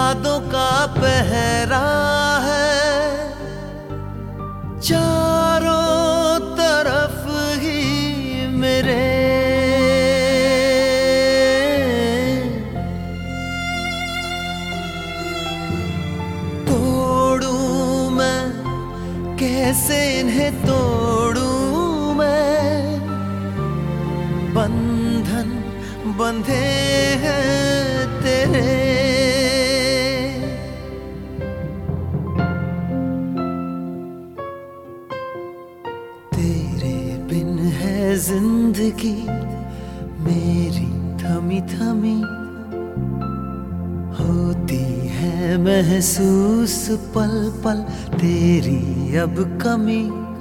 यादों का पहरा है, चारों तरफ ही मेरे। तोड़ूं मैं कैसे इन्हें तोड़ूं मैं, बंधन बंधे हैं तेरे। तेरे बिन है जिंदगी मेरी थमी थमी, होती है महसूस पल पल तेरी अब कमी।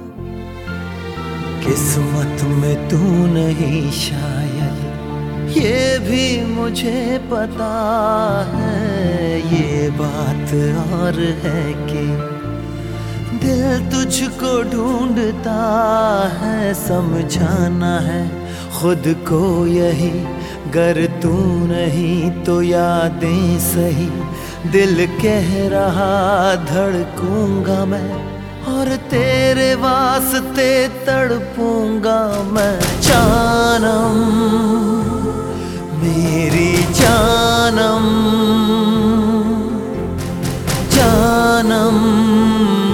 किस्मत में तू नहीं शायद, ये भी मुझे पता है। ये बात और है कि दिल तुझको ढूंढता है, समझाना है खुद को यही। गर तू नहीं तो यादें सही, दिल कह रहा धड़कूंगा मैं, और तेरे वास्ते तड़पूंगा मैं। जानम मेरी जानम, जानम